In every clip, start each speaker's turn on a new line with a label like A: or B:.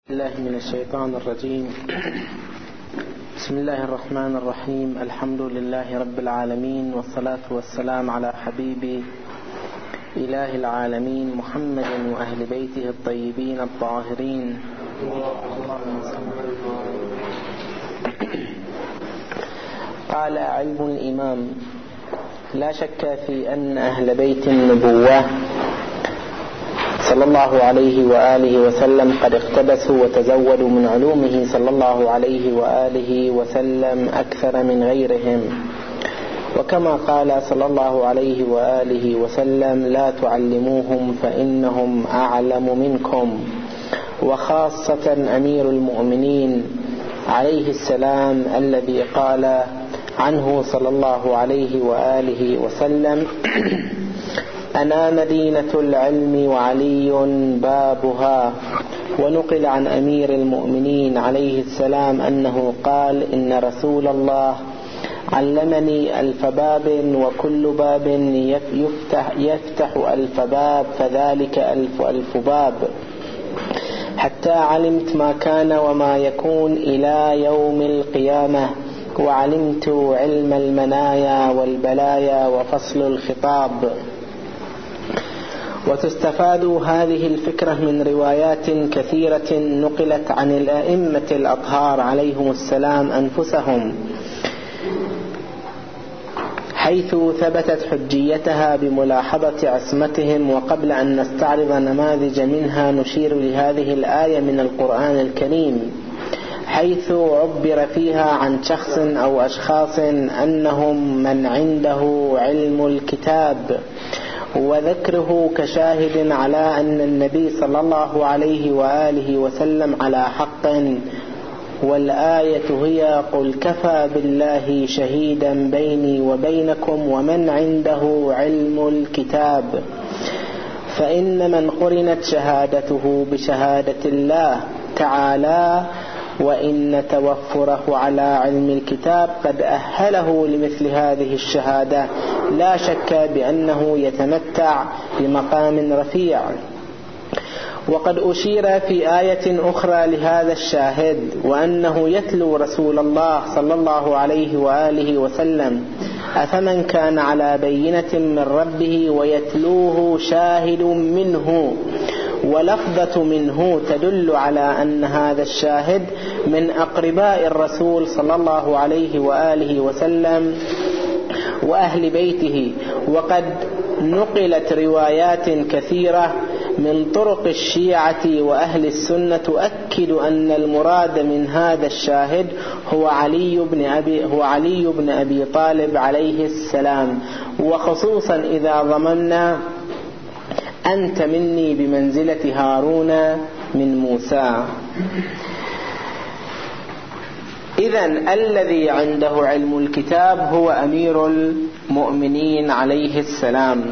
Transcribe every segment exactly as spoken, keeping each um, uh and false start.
A: الله من الشيطان الرجيم. بسم الله الرحمن الرحيم. الحمد لله رب العالمين، والصلاة والسلام على حبيب إله العالمين محمد وأهل بيته الطيبين الطاهرين. قال علم الإمام: لا شك في أن أهل بيت النبوة صلى الله عليه وآله وسلم قد اقتبسوا وتزودوا من علومه صلى الله عليه وآله وسلم أكثر من غيرهم، وكما قال صلى الله عليه وآله وسلم: لا تعلموهم فإنهم أعلم منكم. وخاصة أمير المؤمنين عليه السلام الذي قال عنه صلى الله عليه وآله وسلم: أنا مدينة العلم وعلي بابها. ونقل عن أمير المؤمنين عليه السلام أنه قال: إن رسول الله علمني ألف باب، وكل باب يفتح, يفتح ألف باب، فذلك ألف ألف باب، حتى علمت ما كان وما يكون إلى يوم القيامة، وعلمت علم المنايا والبلايا وفصل الخطاب. وتستفاد هذه الفكرة من روايات كثيرة نقلت عن الأئمة الأطهار عليهم السلام أنفسهم، حيث ثبتت حجيتها بملاحظة عصمتهم. وقبل أن نستعرض نماذج منها نشير لهذه الآية من القرآن الكريم، حيث عبر فيها عن شخص أو أشخاص أنهم من عنده علم الكتاب، وذكره كشاهد على أن النبي صلى الله عليه وآله وسلم على حق. والآية هي: قل كفى بالله شهيدا بيني وبينكم ومن عنده علم الكتاب. فإن من قرنت شهادته بشهادة الله تعالى، وإن توفره على علم الكتاب قد أهله لمثل هذه الشهادة، لا شك بأنه يتمتع بمقام رفيع. وقد أشير في آية أخرى لهذا الشاهد، وأنه يتلو رسول الله صلى الله عليه وآله وسلم: أفمن كان على بينة من ربه ويتلوه شاهد منه. ولفظة منه تدل على أن هذا الشاهد من أقرباء الرسول صلى الله عليه وآله وسلم وأهل بيته. وقد نقلت روايات كثيرة من طرق الشيعة وأهل السنة تؤكد أن المراد من هذا الشاهد هو علي بن أبي, هو علي بن أبي طالب عليه السلام، وخصوصا إذا ضمننا: أنت مني بمنزلة هارون من موسى. إذن الذي عنده علم الكتاب هو أمير المؤمنين عليه السلام،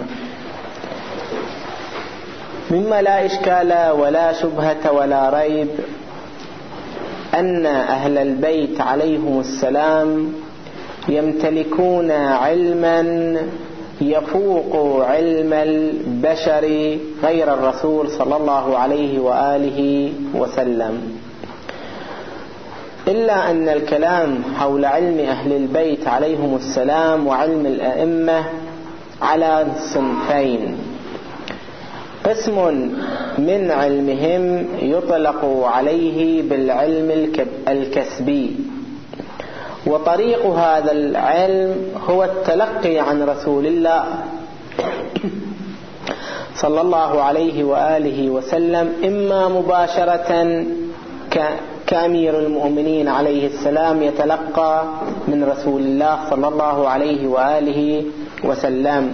A: مما لا إشكال ولا شبهة ولا ريب أن أهل البيت عليهم السلام يمتلكون علما يفوق علم البشر غير الرسول صلى الله عليه وآله وسلم. إلا أن الكلام حول علم أهل البيت عليهم السلام وعلم الأئمة على صنفين: قسم من علمهم يطلق عليه بالعلم الكسبي، وطريق هذا العلم هو التلقي عن رسول الله صلى الله عليه وآله وسلم، إما مباشرة كأمير المؤمنين عليه السلام يتلقى من رسول الله صلى الله عليه وآله وسلم،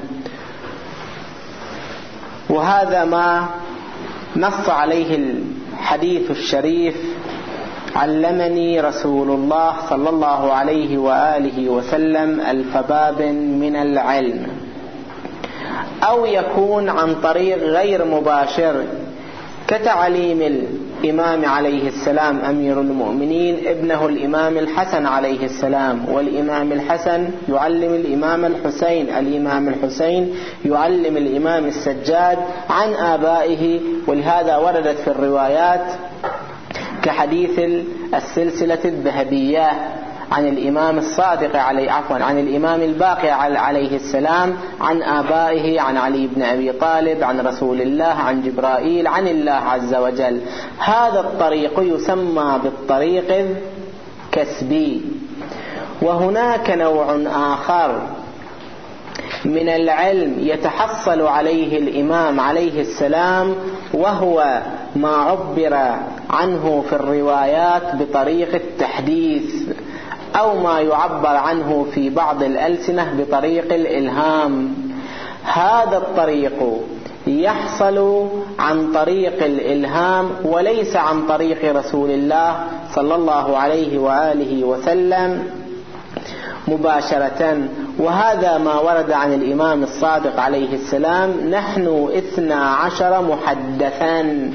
A: وهذا ما نص عليه الحديث الشريف: علمني رسول الله صلى الله عليه وآله وسلم ألف باب من العلم. أو يكون عن طريق غير مباشر كتعليم الإمام عليه السلام أمير المؤمنين ابنه الإمام الحسن عليه السلام، والإمام الحسن يعلم الإمام الحسين، الإمام الحسين يعلم الإمام السجاد عن آبائه. ولهذا وردت في الروايات كحديث السلسلة الذهبية عن الإمام الصادق عليه عفوا عن الإمام الباقر عليه السلام عن آبائه، عن علي بن أبي طالب، عن رسول الله، عن جبرائيل، عن الله عز وجل. هذا الطريق يسمى بالطريق الكسبي. وهناك نوع آخر من العلم يتحصل عليه الإمام عليه السلام، وهو ما عبر عنه في الروايات بطريق التحديث، أو ما يعبر عنه في بعض الألسنة بطريق الإلهام. هذا الطريق يحصل عن طريق الإلهام وليس عن طريق رسول الله صلى الله عليه وآله وسلم مباشرة. وهذا ما ورد عن الإمام الصادق عليه السلام: نحن اثنا عشر محدثا.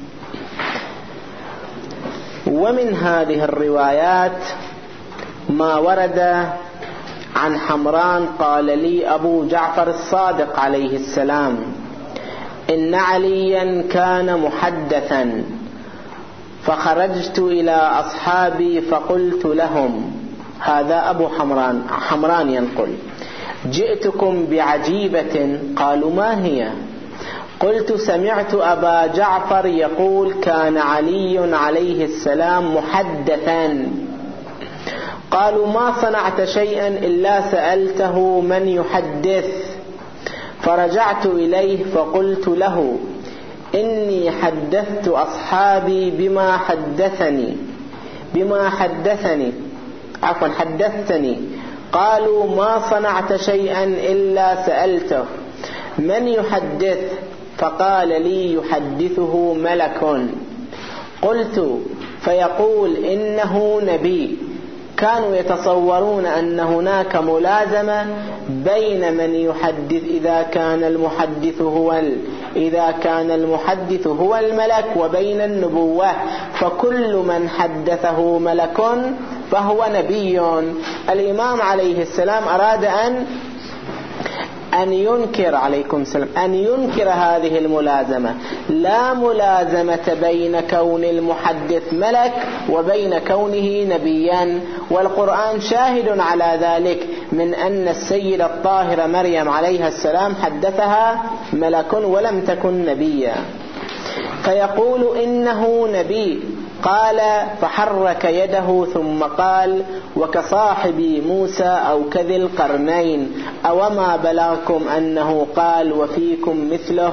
A: ومن هذه الروايات ما ورد عن حمران قال لي أبو جعفر الصادق عليه السلام: إن عليا كان محدثا، فخرجت إلى أصحابي فقلت لهم، هذا أبو حمران حمران ينقل: جئتكم بعجيبة. قالوا: ما هي؟ قلت: سمعت أبا جعفر يقول كان علي عليه السلام محدثا. قالوا: ما صنعت شيئا إلا سألته من يحدث. فرجعت إليه فقلت له: إني حدثت أصحابي بما حدثني بما حدثني عفوا حدثتني. قالوا: ما صنعت شيئا إلا سألته من يحدث. فقال لي: يحدثه ملك. قلت: فيقول إنه نبي. كانوا يتصورون أن هناك ملازمة بين من يحدث إذا كان المحدث هو إذا كان المحدث هو الملك وبين النبوة، فكل من حدثه ملك فهو نبي. الإمام عليه السلام أراد أن أن ينكر عليكم السلام أن ينكر هذه الملازمة. لا ملازمة بين كون المحدث ملك وبين كونه نبيا، والقرآن شاهد على ذلك، من أن السيدة الطاهرة مريم عليها السلام حدثها ملك ولم تكن نبيا. فيقول إنه نبي. قال: فحرك يده ثم قال: وكصاحبي موسى أو كذي القرنين، أوما بلغكم أنه قال وفيكم مثله.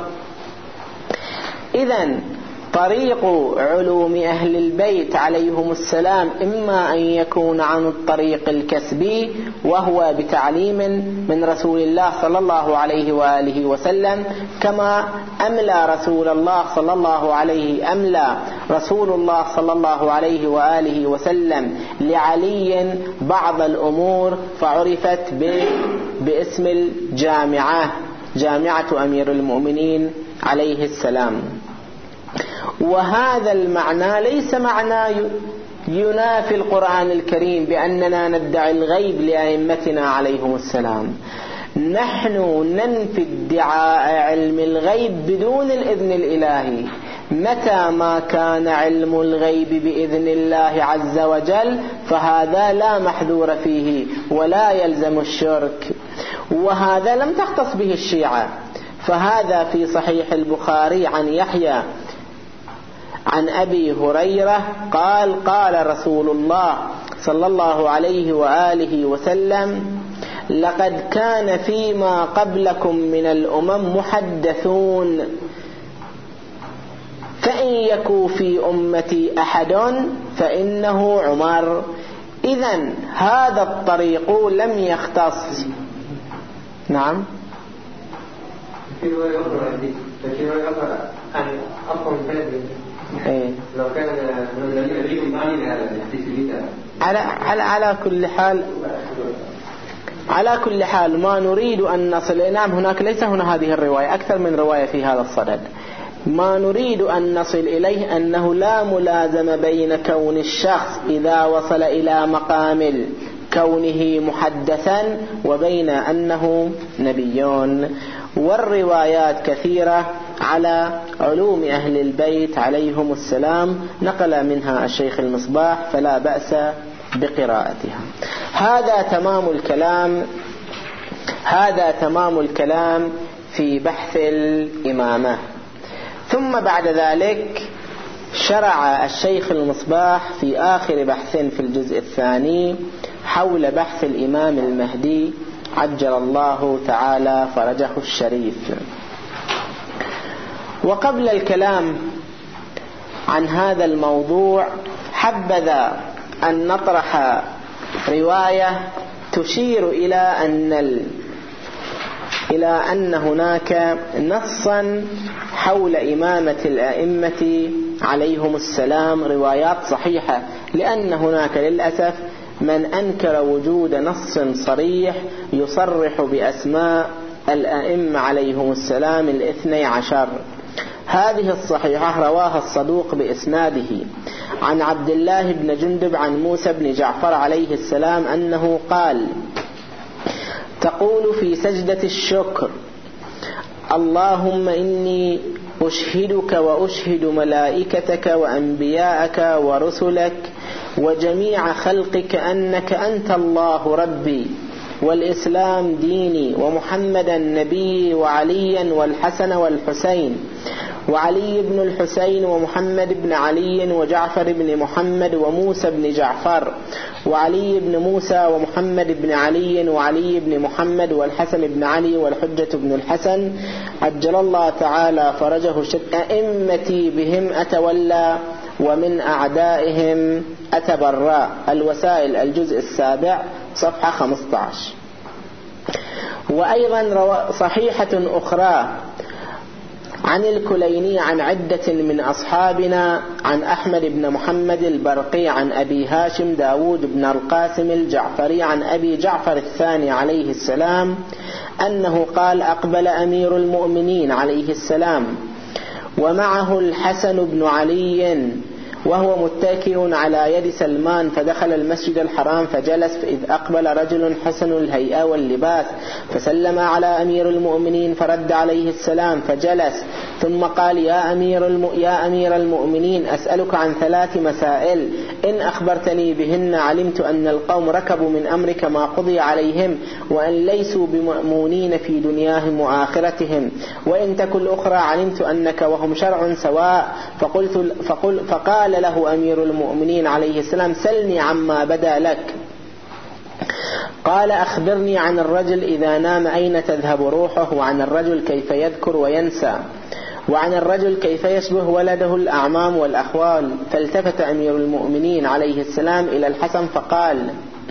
A: إذن طريق علوم أهل البيت عليهم السلام إما أن يكون عن الطريق الكسبي، وهو بتعليم من رسول الله صلى الله عليه وآله وسلم، كما أملى رسول الله صلى الله عليه أملى رسول الله صلى الله عليه وآله وسلم لعلي بعض الأمور فعرفت باسم الجامعة، جامعة أمير المؤمنين عليه السلام. وهذا المعنى ليس معنى ينافي القرآن الكريم بأننا ندعي الغيب لأئمتنا عليهم السلام. نحن ننفي ادعاء علم الغيب بدون الإذن الإلهي. متى ما كان علم الغيب بإذن الله عز وجل فهذا لا محذور فيه ولا يلزم الشرك. وهذا لم تختص به الشيعة، فهذا في صحيح البخاري عن يحيى عن أبي هريرة قال: قال رسول الله صلى الله عليه وآله وسلم: لقد كان فيما قبلكم من الأمم محدثون، فإن يكن في أمتي أحد فإنه عمر. إذن هذا الطريق لم يختص. نعم.
B: في رواية أخرى في رواية أخرى يعني أفضل من
A: إيه؟
B: لو كان
A: على على على كل حال على كل حال ما نريد أن نصل. نعم، هناك ليس هنا هذه الرواية، أكثر من رواية في هذا الصدد. ما نريد أن نصل إليه أنه لا ملازمة بين كون الشخص إذا وصل إلى مقام كونه محدثا وبين أنه نبيون. والروايات كثيرة على علوم أهل البيت عليهم السلام نقل منها الشيخ المصباح، فلا بأس بقراءتها. هذا تمام الكلام هذا تمام الكلام في بحث الإمامة. ثم بعد ذلك شرع الشيخ المصباح في آخر بحث في الجزء الثاني حول بحث الإمام المهدي عجل الله تعالى فرجه الشريف. وقبل الكلام عن هذا الموضوع حبذا أن نطرح رواية تشير إلى أن ال... إلى أن هناك نصا حول إمامة الأئمة عليهم السلام، روايات صحيحة، لأن هناك للأسف من أنكر وجود نص صريح يصرح بأسماء الأئمة عليهم السلام الاثني عشر. هذه الصحيحة رواها الصدوق بإسناده عن عبد الله بن جندب عن موسى بن جعفر عليه السلام أنه قال: تقول في سجدة الشكر: اللهم إني أشهدك وأشهد ملائكتك وأنبياءك ورسلك وجميع خلقك أنك أنت الله ربي، والإسلام ديني، ومحمدا نبي، وعليا والحسن والحسين، وعلي بن الحسين، ومحمد بن علي، وجعفر بن محمد، وموسى بن جعفر، وعلي بن موسى، ومحمد بن علي، وعلي بن محمد، والحسن بن علي، والحجة بن الحسن عجل الله تعالى فرجه الشريف، أئمتي بهم أتولى ومن أعدائهم أتبرأ. الوسائل الجزء السابع صفحة خمسة عشر. وأيضا صحيحة أخرى عن الكليني عن عدة من أصحابنا عن أحمد بن محمد البرقي عن أبي هاشم داود بن القاسم الجعفري عن أبي جعفر الثاني عليه السلام أنه قال: أقبل أمير المؤمنين عليه السلام ومعه الحسن بن علي وهو متكئ على يد سلمان، فدخل المسجد الحرام فجلس، فإذ أقبل رجل حسن الهيئة واللباس فسلم على أمير المؤمنين فرد عليه السلام فجلس، ثم قال: يا أمير, الم... يا أمير المؤمنين أسألك عن ثلاث مسائل، إن أخبرتني بهن علمت أن القوم ركبوا من أمرك ما قضي عليهم وأن ليسوا بمأمونين في دنياهم وآخرتهم، وإن تكن الأخرى علمت أنك وهم شرع سواء. فقلت فقل فقال له أمير المؤمنين عليه السلام: سلني عما بدا لك. قال: أخبرني عن الرجل إذا نام أين تذهب روحه، وعن الرجل كيف يذكر وينسى، وعن الرجل كيف يشبه ولده الأعمام والأخوال. فالتفت أمير المؤمنين عليه السلام إلى الحسن فقال: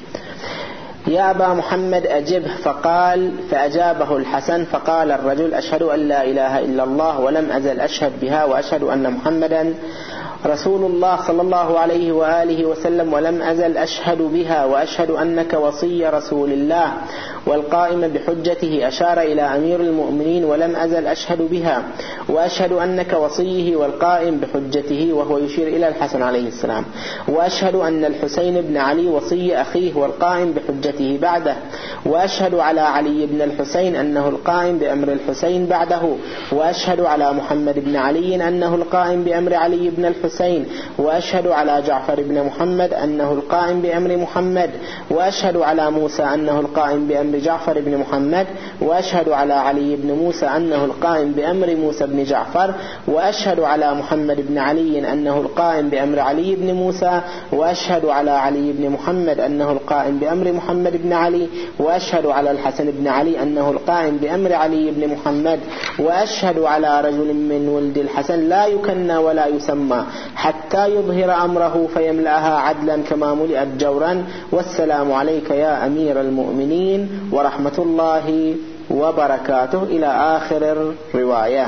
A: يا أبا محمد أجبه. فقال فأجابه الحسن. فقال الرجل: أشهد أن لا إله إلا الله ولم أزل أشهد بها، وأشهد أن محمدا رسول الله صلى الله عليه وآله وسلم، ولم أزل أشهد بها، وأشهد أنك وصي رسول الله والقائم بحجته. أشار إلى أمير المؤمنين: ولم أزل أشهد بها، وأشهد أنك وصيه والقائم بحجته، وهو يشير إلى الحسن عليه السلام. وأشهد أن الحسين بن علي وصي أخيه والقائم بحجته بعده، وأشهد على علي بن الحسين أنه القائم بأمر الحسين بعده، وأشهد على محمد بن علي أنه القائم بأمر علي بن الحسين، وأشهد على جعفر بن محمد أنه القائم بأمر محمد، وأشهد على موسى أنه القائم بأمر جعفر بن محمد، وأشهد على علي بن موسى أنه القائم بأمر موسى بن جعفر، وأشهد على محمد بن علي أنه القائم بأمر علي بن موسى، وأشهد على علي بن محمد أنه القائم بأمر محمد بن علي، وأشهد على الحسن بن علي أنه القائم بأمر علي بن محمد، وأشهد على رجل من ولد الحسن لا يكنى ولا يسمى حتى يظهر أمره فيملأها عدلا كما ملئت جورا. والسلام عليك يا أمير المؤمنين ورحمة الله وبركاته، إلى آخر الرواية.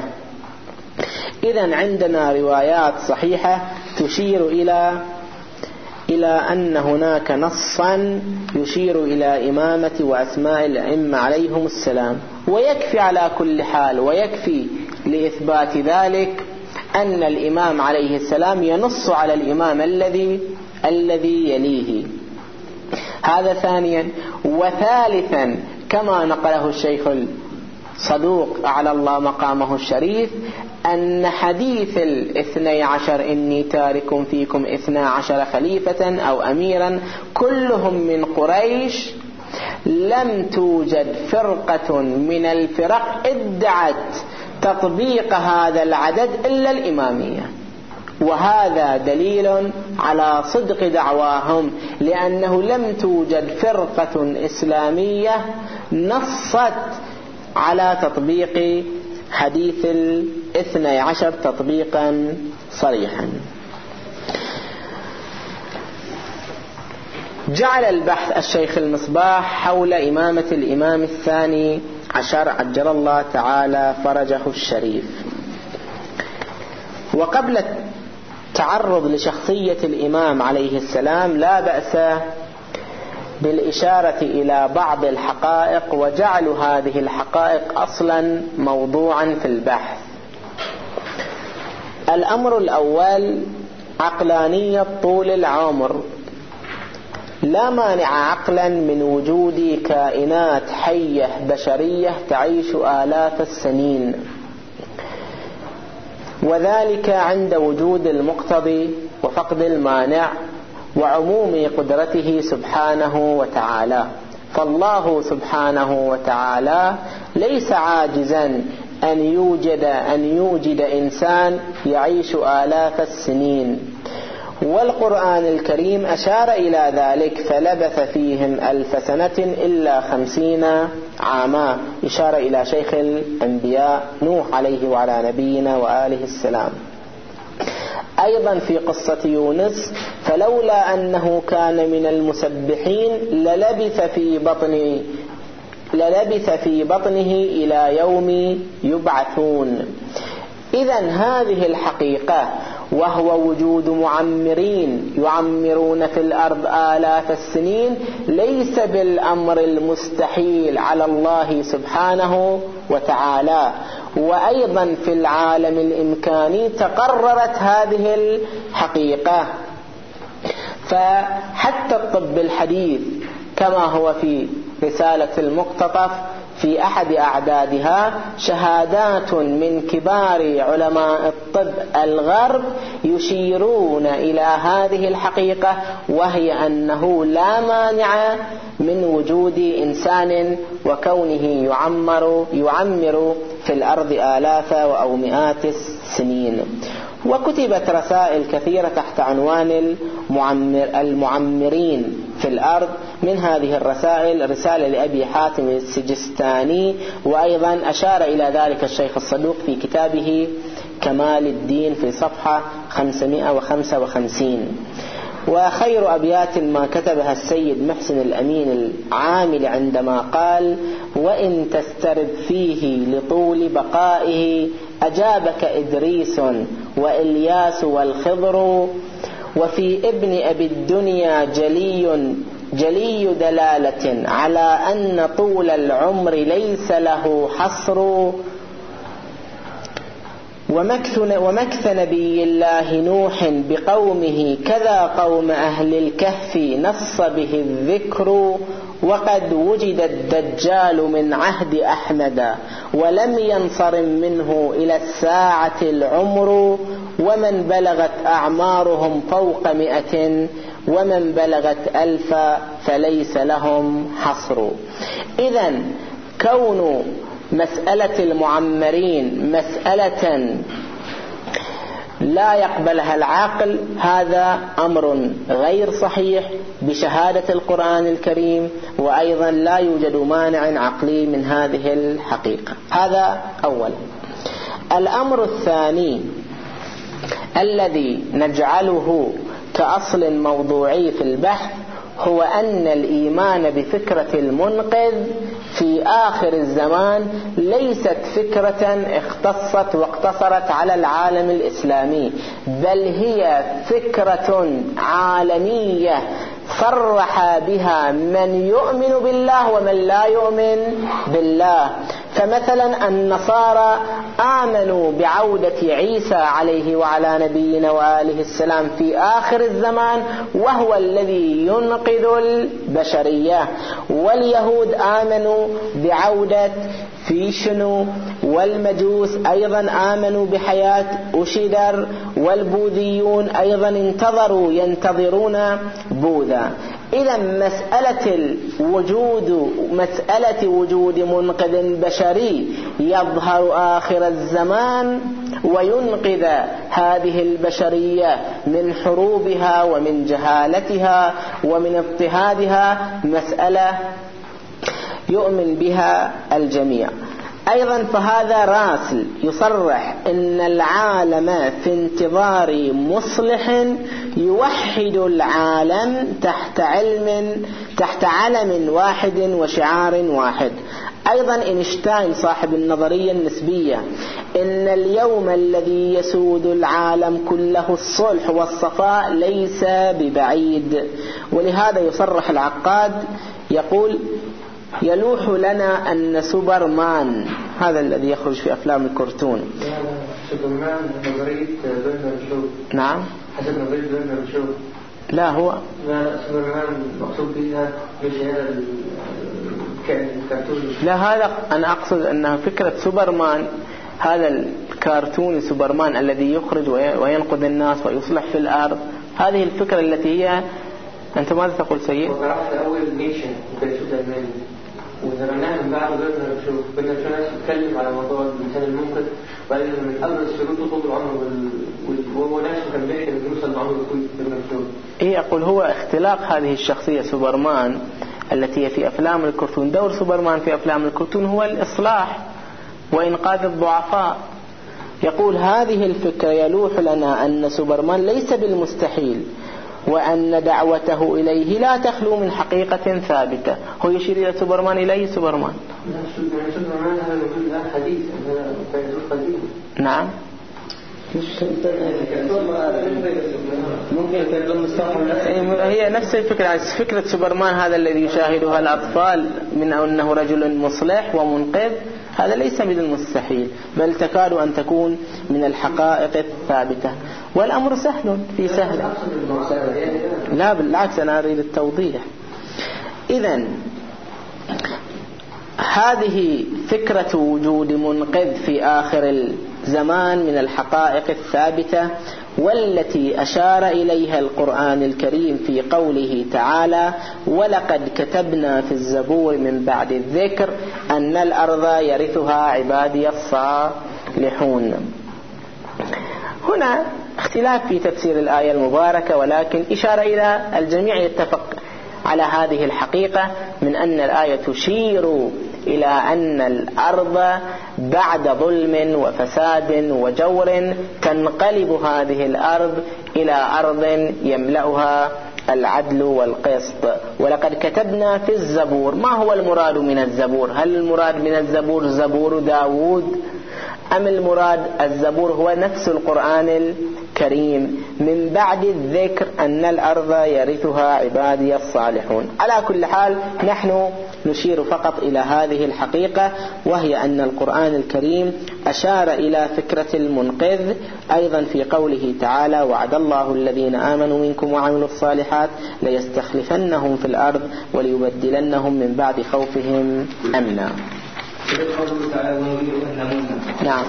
A: إذن عندنا روايات صحيحة تشير إلى إلى أن هناك نصا يشير إلى إمامة وأسماء الأئمة عليهم السلام. ويكفي على كل حال، ويكفي لإثبات ذلك أن الإمام عليه السلام ينص على الإمام الذي الذي يليه. هذا ثانيا. وثالثا كما نقله الشيخ الصدوق أعلى الله مقامه الشريف، أن حديث الاثني عشر إني تارك فيكم اثنى عشر خليفة أو أميرا كلهم من قريش، لم توجد فرقة من الفرق ادعت تطبيق هذا العدد إلا الإمامية، وهذا دليل على صدق دعواهم، لأنه لم توجد فرقة إسلامية نصت على تطبيق حديث الاثني عشر تطبيقا صريحا. جعل البحث الشيخ المصباح حول إمامة الإمام الثاني عشر عجل الله تعالى فرجه الشريف. وقبل التعرض لشخصية الإمام عليه السلام لا بأس بالإشارة إلى بعض الحقائق وجعل هذه الحقائق أصلا موضوعا في البحث. الأمر الأول عقلانية طول العمر. لا مانع عقلا من وجود كائنات حية بشرية تعيش آلاف السنين، وذلك عند وجود المقتضي وفقد المانع وعموم قدرته سبحانه وتعالى. فالله سبحانه وتعالى ليس عاجزا أن يوجد أن يوجد إنسان يعيش آلاف السنين، والقرآن الكريم أشار إلى ذلك فلبث فيهم ألف سنة إلا خمسين عاما، إشارة إلى شيخ الأنبياء نوح عليه وعلى نبينا وآله السلام. أيضا في قصة يونس فلولا أنه كان من المسبحين للبث في بطن للبث في بطنه إلى يوم يبعثون. إذن هذه الحقيقة وهو وجود معمرين يعمرون في الأرض آلاف السنين ليس بالأمر المستحيل على الله سبحانه وتعالى. وأيضا في العالم الإمكاني تقررت هذه الحقيقة. فحتى الطب الحديث كما هو في رسالة المقتطف في أحد أعدادها شهادات من كبار علماء الطب الغرب يشيرون إلى هذه الحقيقة، وهي أنه لا مانع من وجود إنسان وكونه يعمر يعمر في الأرض آلاف أو مئات السنين. وكتبت رسائل كثيرة تحت عنوان المعمر المعمرين في الأرض. من هذه الرسائل رسالة لأبي حاتم السجستاني، وأيضا أشار إلى ذلك الشيخ الصدوق في كتابه كمال الدين في صفحة خمسمائة وخمسة وخمسين. وخير أبيات ما كتبها السيد محسن الأمين العامل عندما قال: وإن تسترب فيه لطول بقائه أجابك إدريس وإلياس والخضر، وفي ابن أبي الدنيا جلي جلي دلالة على أن طول العمر ليس له حصر، ومكث, ومكث نبي الله نوح بقومه كذا قوم أهل الكهف نص به الذكر، وقد وجد الدجال من عهد أحمد ولم ينصرم منه إلى الساعة العمر، ومن بلغت أعمارهم فوق مئة ومن بلغت ألف فليس لهم حصر. إذن كون مسألة المعمرين مسألة لا يقبلها العقل هذا أمر غير صحيح بشهادة القرآن الكريم، وأيضا لا يوجد مانع عقلي من هذه الحقيقة. هذا أولا. الأمر الثاني الذي نجعله كأصل موضوعي في البحث هو أن الإيمان بفكرة المنقذ في آخر الزمان ليست فكرة اختصت واقتصرت على العالم الإسلامي، بل هي فكرة عالمية صرح بها من يؤمن بالله ومن لا يؤمن بالله. فمثلا النصارى آمنوا بعودة عيسى عليه وعلى نبينا وآله السلام في آخر الزمان وهو الذي ينقذ البشرية، واليهود آمنوا بعودة في شنو؟ والمجوس أيضا آمنوا بحياة أشيدر، والبوذيون أيضا انتظروا ينتظرون بوذا. إذا مسألة الوجود مسألة وجود منقذ بشري يظهر آخر الزمان وينقذ هذه البشرية من حروبها ومن جهالتها ومن اضطهادها مسألة يؤمن بها الجميع. أيضا فهذا راسل يصرح أن العالم في انتظار مصلح يوحد العالم تحت علم تحت علم واحد وشعار واحد. أيضا إينشتاين صاحب النظرية النسبية إن اليوم الذي يسود العالم كله الصلح والصفاء ليس ببعيد. ولهذا يصرح العقاد يقول يلوح لنا أن سوبرمان هذا الذي يخرج في أفلام الكرتون
B: سوبرمان نظرية برنارد شو.
A: نعم
B: حسب نظرية برنارد شو.
A: لا هو
B: لا سوبرمان مقصود بها مش هذا الكرتون.
A: لا هذا أنا أقصد أنها فكرة سوبرمان هذا الكرتون سوبرمان الذي يخرج وينقذ الناس ويصلح في الأرض. هذه الفكرة التي هي أنت ماذا تقول سيد؟
B: وقرأت أول نيشن وكيسود ألماني وزمناها من بعد بدنا نشوف بدنا نشوف ناس تتكلم على موضوع الإنسان المنقذ وبعدين من أبرز شروطه طول العمر وهو نفسه كان بيحكي إنه يوصل لعمر طويل بدنا نشوف.
A: إيه أقول هو اختلاق هذه الشخصية سوبرمان التي هي في أفلام الكرتون. دور سوبرمان في أفلام الكرتون هو الإصلاح وإنقاذ الضعفاء. يقول هذه الفكرة يلوح لنا أن سوبرمان ليس بالمستحيل وأن دعوته إليه لا تخلو من حقيقة ثابتة. هو يشير إلى سوبرمان إليه سوبرمان.
B: سوبرمان هذا موجود الآن حديث هذا قديم.
A: نعم هي نفس الفكرة. فكرة سوبرمان هذا الذي يشاهدها الأطفال من أنه رجل مصلح ومنقذ هذا ليس من المستحيل بل تكاد أن تكون من الحقائق الثابتة. والأمر سهل في سهل. لا بالعكس أنا أريد التوضيح. إذن هذه فكرة وجود منقذ في آخر الزمان من الحقائق الثابتة والتي أشار إليها القرآن الكريم في قوله تعالى ولقد كتبنا في الزبور من بعد الذكر أن الأرض يرثها عبادي الصالحون. هنا اختلاف في تفسير الآية المباركة ولكن إشارة إلى الجميع يتفق على هذه الحقيقة من أن الآية تشير إلى أن الأرض بعد ظلم وفساد وجور تنقلب هذه الأرض إلى أرض يملأها العدل والقسط. ولقد كتبنا في الزبور. ما هو المراد من الزبور؟ هل المراد من الزبور زبور داود أم المراد الزبور هو نفس القرآن الكريم من بعد الذكر أن الأرض يرثها عبادي الصالحون؟ على كل حال نحن نشير فقط إلى هذه الحقيقة وهي أن القرآن الكريم أشار إلى فكرة المنقذ أيضا في قوله تعالى وعد الله الذين آمنوا منكم وعملوا الصالحات ليستخلفنهم في الأرض وليبدلنهم من بعد خوفهم أمنا. نعم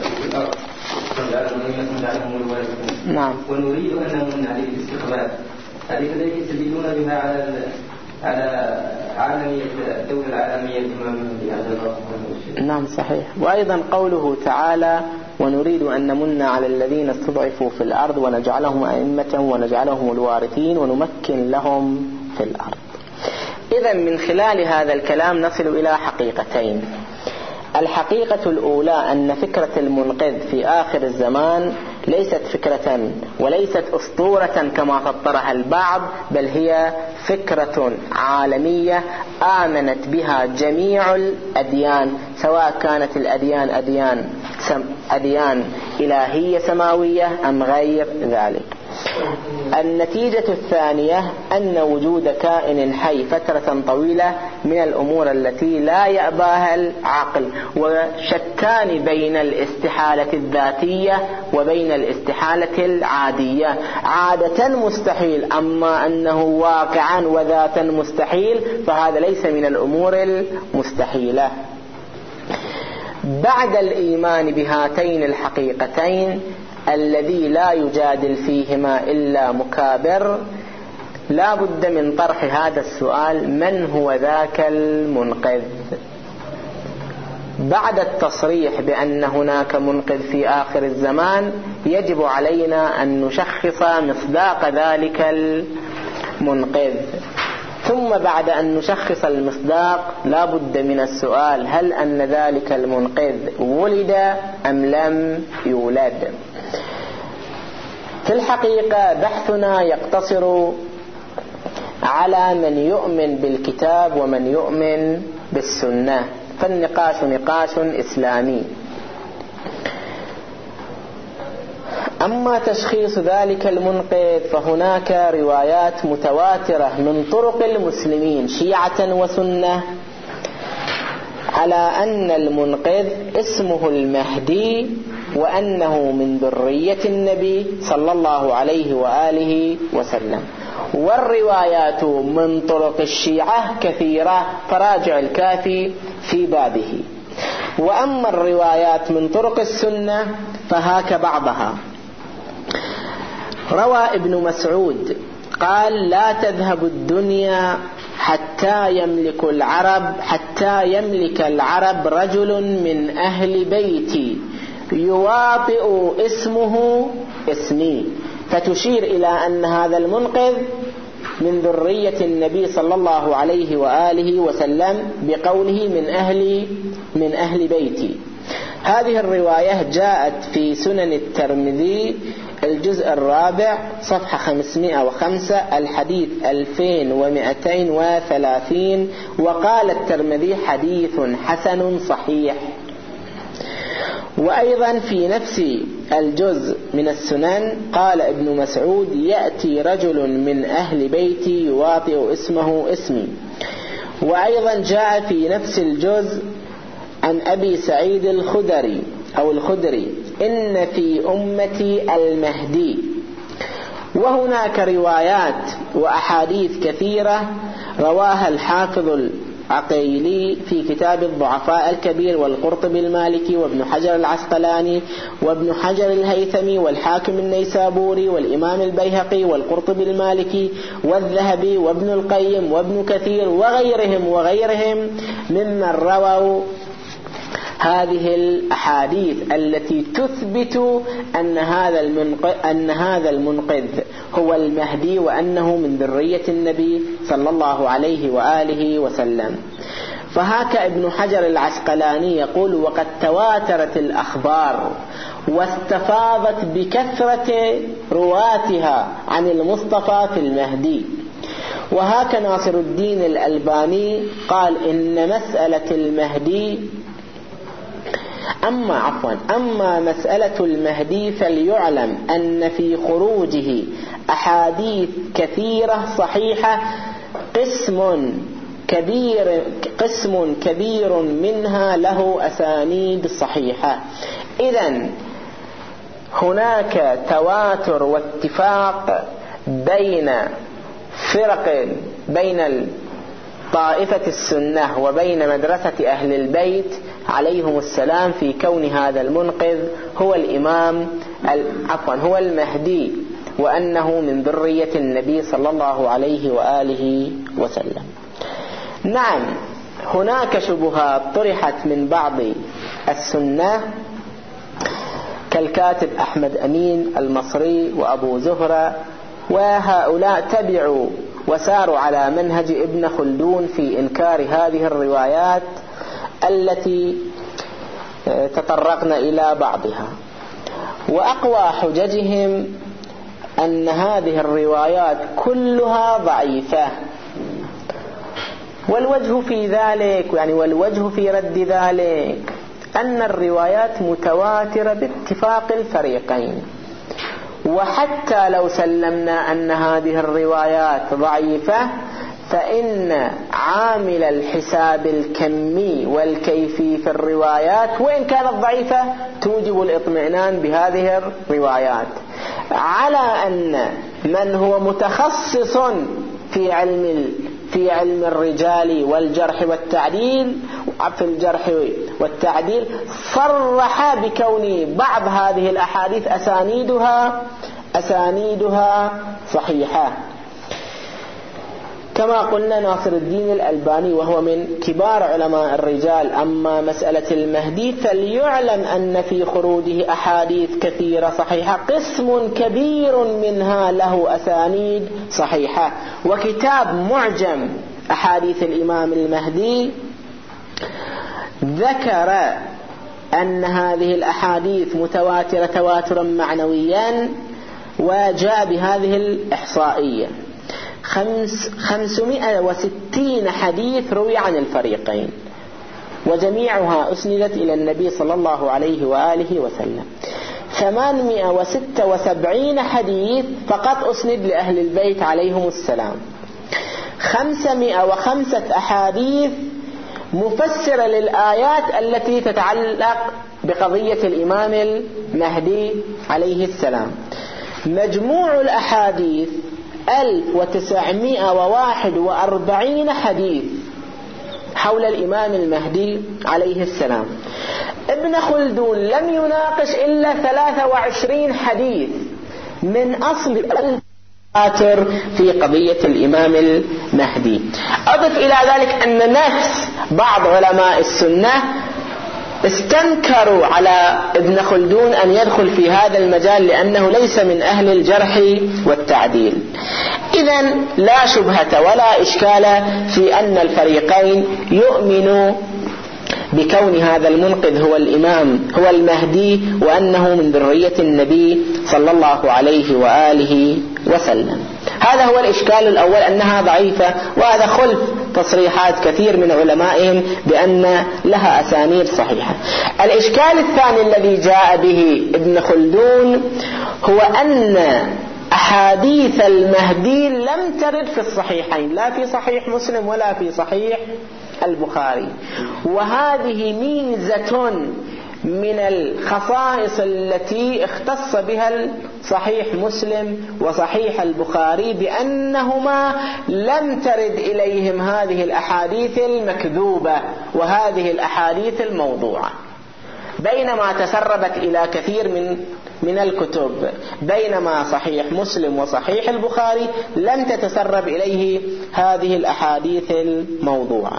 A: نعم
C: ونريد أن نمن عليه بالاستخبار. هذه كذلك يستدلون بها على على عالمية الدولة العالمية الإمامية بهذا الرأس.
A: نعم صحيح. وأيضا قوله تعالى ونريد أن نمن على الذين استضعفوا في الأرض ونجعلهم أئمة ونجعلهم الوارثين ونمكن لهم في الأرض. إذن من خلال هذا الكلام نصل إلى حقيقتين. الحقيقة الأولى أن فكرة المنقذ في آخر الزمان ليست فكرة وليست أسطورة كما فطرها البعض بل هي فكرة عالمية آمنت بها جميع الأديان سواء كانت الأديان أديان, أديان إلهية سماوية أم غير ذلك. النتيجة الثانية أن وجود كائن حي فترة طويلة من الأمور التي لا يأباها العقل وشتان بين الاستحالة الذاتية وبين الاستحالة العادية. عادة مستحيل أما أنه واقعا وذاتا مستحيل فهذا ليس من الأمور المستحيلة. بعد الإيمان بهاتين الحقيقتين الذي لا يجادل فيهما إلا مكابر، لا بد من طرح هذا السؤال: من هو ذاك المنقذ؟ بعد التصريح بأن هناك منقذ في آخر الزمان يجب علينا أن نشخص مصداق ذلك المنقذ، ثم بعد أن نشخص المصداق لا بد من السؤال: هل أن ذلك المنقذ ولد أم لم يولد؟ في الحقيقة بحثنا يقتصر على من يؤمن بالكتاب ومن يؤمن بالسنة، فالنقاش نقاش إسلامي. أما تشخيص ذلك المنقذ فهناك روايات متواترة من طرق المسلمين شيعة وسنة على أن المنقذ اسمه المهدي، وأنه من ذرية النبي صلى الله عليه وآله وسلم. والروايات من طرق الشيعة كثيرة، فراجع الكافي في بابه. وأما الروايات من طرق السنة فهاك بعضها. روى ابن مسعود قال: لا تذهب الدنيا حتى يملك العرب حتى يملك العرب رجل من أهل بيتي يواطئ اسمه اسمي، فتشير إلى أن هذا المنقذ من ذرية النبي صلى الله عليه وآله وسلم بقوله من أهل من أهل بيتي. هذه الرواية جاءت في سنن الترمذي الجزء الرابع صفحة خمسمائة وخمسة الحديث ألفين ومئتين وثلاثين، وقال الترمذي: حديث حسن صحيح. وأيضا في نفس الجزء من السنن قال ابن مسعود: يأتي رجل من أهل بيتي يواطئ اسمه اسمي. وأيضا جاء في نفس الجزء عن أبي سعيد الخدري أو الخدري: إن في أمتي المهدي. وهناك روايات وأحاديث كثيرة رواها الحافظ العقيلي في كتاب الضعفاء الكبير، والقرطبي المالكي، وابن حجر العسقلاني، وابن حجر الهيثمي، والحاكم النيسابوري، والإمام البيهقي، والقرطبي المالكي، والذهبي، وابن القيم، وابن كثير، وغيرهم وغيرهم ممن رووا هذه الأحاديث التي تثبت أن هذا المنقذ أن هذا المنقذ هو المهدي، وأنه من ذرية النبي صلى الله عليه وآله وسلم. فهاك ابن حجر العسقلاني يقول: وقد تواترت الأخبار واستفاضت بكثرة رواتها عن المصطفى في المهدي. وهاك ناصر الدين الألباني قال: إن مسألة المهدي أما عفوا أما مسألة المهدي فليعلم أن في خروجه أحاديث كثيرة صحيحة، قسم كبير قسم كبير منها له أسانيد صحيحة. إذن هناك تواتر واتفاق بين فرق بين طائفة السنة وبين مدرسة أهل البيت عليهم السلام في كون هذا المنقذ هو الإمام عفوا هو المهدي، وأنه من ذرية النبي صلى الله عليه وآله وسلم. نعم، هناك شبهات طرحت من بعض السنة كالكاتب أحمد أمين المصري وأبو زهرة، وهؤلاء تبعوا وساروا على منهج ابن خلدون في إنكار هذه الروايات التي تطرقنا إلى بعضها. وأقوى حججهم أن هذه الروايات كلها ضعيفة، والوجه في ذلك يعني والوجه في رد ذلك أن الروايات متواترة باتفاق الفريقين. وحتى لو سلمنا أن هذه الروايات ضعيفة، فإن عامل الحساب الكمي والكيفي في الروايات وإن كانت ضعيفة توجب الاطمئنان بهذه الروايات، على أن من هو متخصص في علم في علم الرجال والجرح والتعديل في الجرح والتعديل صرح بكون بعض هذه الأحاديث أسانيدها أسانيدها صحيحة، كما قلنا ناصر الدين الألباني وهو من كبار علماء الرجال. أما مسألة المهدي فليعلم أن في خروجه أحاديث كثيرة صحيحة، قسم كبير منها له أسانيد صحيحة. وكتاب معجم أحاديث الإمام المهدي ذكر أن هذه الأحاديث متواترة تواترا معنويا، وجاء بهذه الإحصائية: خمس خمسمائة وستين حديث روي عن الفريقين، وجميعها أسندت إلى النبي صلى الله عليه وآله وسلم. ثمانمائة وستة وسبعين حديث فقط أسند لأهل البيت عليهم السلام. خمسمائة وخمسة أحاديث مفسرة للآيات التي تتعلق بقضية الإمام المهدي عليه السلام. مجموع الأحاديث ألف وتسعمائة وواحد وأربعين حديث حول الإمام المهدي عليه السلام. ابن خلدون لم يناقش إلا ثلاثة وعشرين حديث من أصل التواتر في قضية الإمام المهدي. أضف إلى ذلك أن نفس بعض علماء السنة استنكروا على ابن خلدون أن يدخل في هذا المجال لأنه ليس من أهل الجرح والتعديل. إذن لا شبهة ولا إشكال في أن الفريقين يؤمنوا بكون هذا المنقذ هو الإمام هو المهدي، وأنه من ذرية النبي صلى الله عليه وآله وسلم. هذا هو الإشكال الأول، أنها ضعيفة، وهذا خلف تصريحات كثير من علمائهم بأن لها أسانيد صحيحة. الإشكال الثاني الذي جاء به ابن خلدون هو أن أحاديث المهدي لم ترد في الصحيحين، لا في صحيح مسلم ولا في صحيح البخاري. وهذه ميزة من الخصائص التي اختص بها صحيح مسلم وصحيح البخاري، بأنهما لم ترد إليهم هذه الأحاديث المكذوبة وهذه الأحاديث الموضوعة، بينما تسربت إلى كثير من من الكتب. بينما صحيح مسلم وصحيح البخاري لم تتسرب إليه هذه الأحاديث الموضوعة.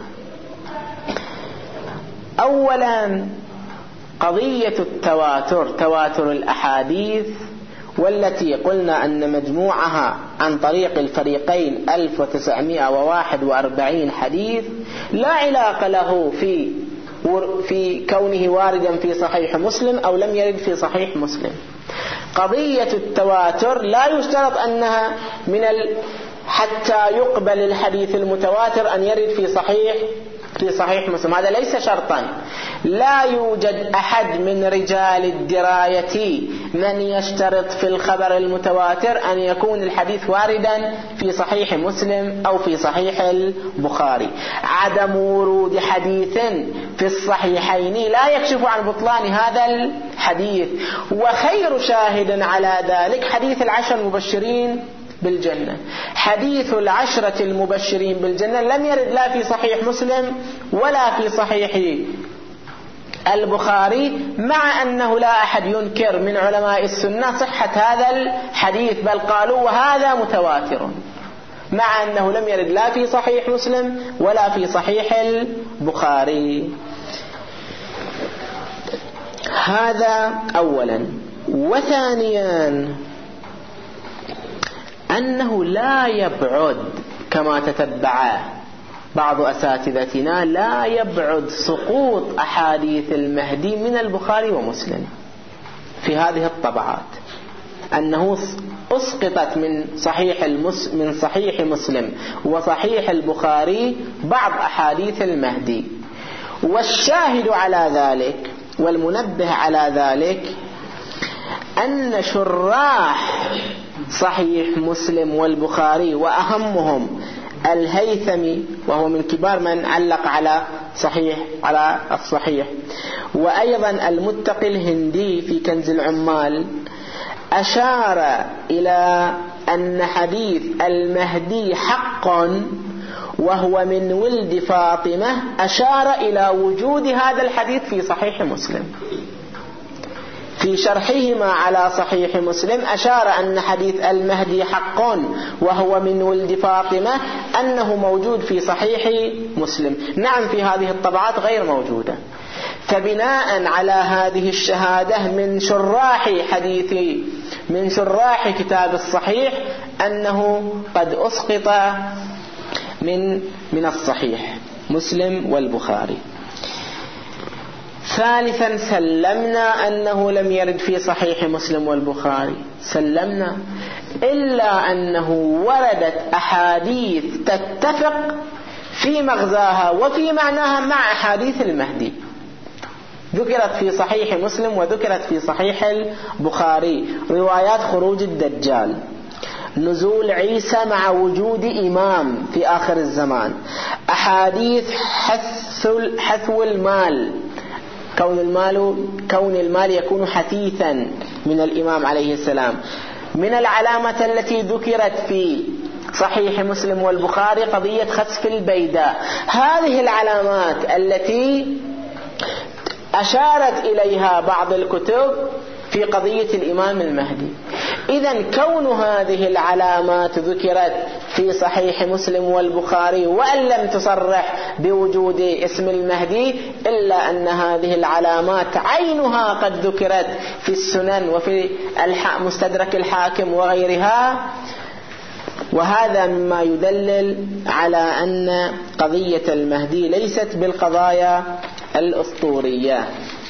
A: أولا قضية التواتر، تواتر الأحاديث، والتي قلنا أن مجموعها عن طريق الفريقين ألف وتسعمائة وواحد وأربعين حديث، لا علاقة له في في كونه واردا في صحيح مسلم أو لم يرد في صحيح مسلم. قضية التواتر لا يشترط أنها من ال... حتى يقبل الحديث المتواتر أن يرد في صحيح في صحيح مسلم، هذا ليس شرطا. لا يوجد أحد من رجال الدراية من يشترط في الخبر المتواتر أن يكون الحديث واردا في صحيح مسلم أو في صحيح البخاري. عدم ورود حديث في الصحيحين لا يكشف عن بطلان هذا الحديث. وخير شاهد على ذلك حديث العشر المبشرين بالجنة. حديث العشرة المبشرين بالجنة لم يرد لا في صحيح مسلم ولا في صحيح البخاري، مع أنه لا أحد ينكر من علماء السنة صحة هذا الحديث، بل قالوا وهذا متواتر، مع أنه لم يرد لا في صحيح مسلم ولا في صحيح البخاري. هذا أولا. وثانيا أنه لا يبعد كما تتبع بعض أساتذتنا، لا يبعد سقوط أحاديث المهدي من البخاري ومسلم في هذه الطبعات، أنه أسقطت من صحيح المس من صحيح مسلم وصحيح البخاري بعض أحاديث المهدي. والشاهد على ذلك والمنبه على ذلك أن شراح صحيح مسلم والبخاري، وأهمهم الهيثمي وهو من كبار من علق على صحيح على الصحيح، وأيضا المتقي الهندي في كنز العمال، أشار إلى أن حديث المهدي حق وهو من ولد فاطمة أشار إلى وجود هذا الحديث في صحيح مسلم. في شرحهما على صحيح مسلم أشار أن حديث المهدي حق وهو من ولد فاطمة أنه موجود في صحيح مسلم. نعم في هذه الطبعات غير موجودة. فبناء على هذه الشهادة من شراح حديث من شراح كتاب الصحيح أنه قد أسقط من من الصحيح مسلم والبخاري. ثالثا سلمنا أنه لم يرد في صحيح مسلم والبخاري، سلمنا، إلا أنه وردت أحاديث تتفق في مغزاها وفي معناها مع أحاديث المهدي، ذكرت في صحيح مسلم وذكرت في صحيح البخاري. روايات خروج الدجال، نزول عيسى مع وجود إمام في آخر الزمان، أحاديث حثو المال، كون المال كون المال يكون حثيثا من الإمام عليه السلام. من العلامة التي ذكرت في صحيح مسلم والبخاري قضية خسف البيداء. هذه العلامات التي أشارت إليها بعض الكتب في قضية الإمام المهدي. إذن كون هذه العلامات ذكرت في صحيح مسلم والبخاري وأن لم تصرح بوجود اسم المهدي، إلا أن هذه العلامات عينها قد ذكرت في السنن وفي مستدرك الحاكم وغيرها، وهذا مما يدلل على أن قضية المهدي ليست بالقضايا الأسطورية.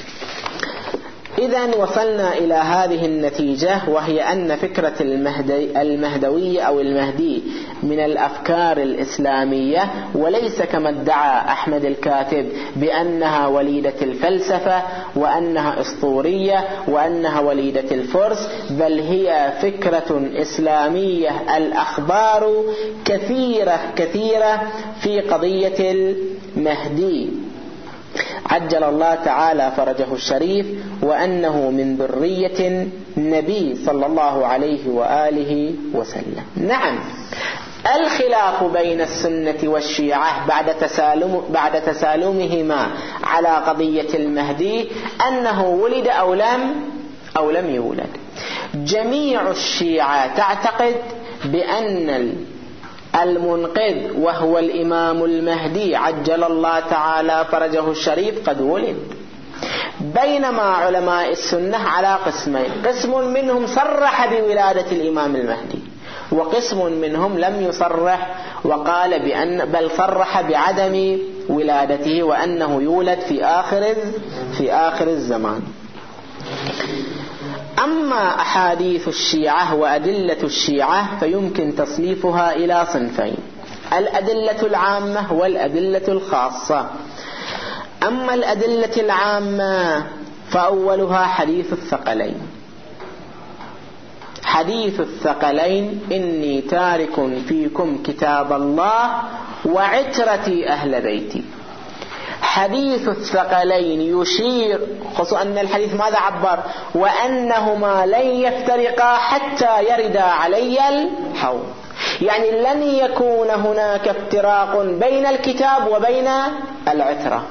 A: إذن وصلنا إلى هذه النتيجة، وهي أن فكرة المهدي المهدوية أو المهدي من الأفكار الإسلامية، وليس كما ادعى أحمد الكاتب بأنها وليدة الفلسفة وأنها أسطورية وأنها وليدة الفرس، بل هي فكرة إسلامية. الأخبار كثيرة كثيرة في قضية المهدي عجل الله تعالى فرجه الشريف، وأنه من ذرية النبي صلى الله عليه وآله وسلم. نعم الخلاف بين السنة والشيعة بعد تسالم بعد تسالمهما على قضية المهدي أنه ولد أو لم أو لم يولد. جميع الشيعة تعتقد بأن المنقذ وهو الإمام المهدي عجل الله تعالى فرجه الشريف قد ولد، بينما علماء السنة على قسمين: قسم منهم صرح بولادة الإمام المهدي، وقسم منهم لم يصرح وقال بأن بل صرح بعدم ولادته وأنه يولد في آخر في آخر الزمان. أما أحاديث الشيعة وأدلة الشيعة فيمكن تصنيفها إلى صنفين: الأدلة العامة والأدلة الخاصة. أما الأدلة العامة فأولها حديث الثقلين. حديث الثقلين: إني تارك فيكم كتاب الله وعترتي أهل بيتي. حديث الثقلين يشير خصوصا أن الحديث ماذا عبر؟ وأنهما لن يفترقا حتى يردا علي الحوض، يعني لن يكون هناك افتراق بين الكتاب وبين العترة،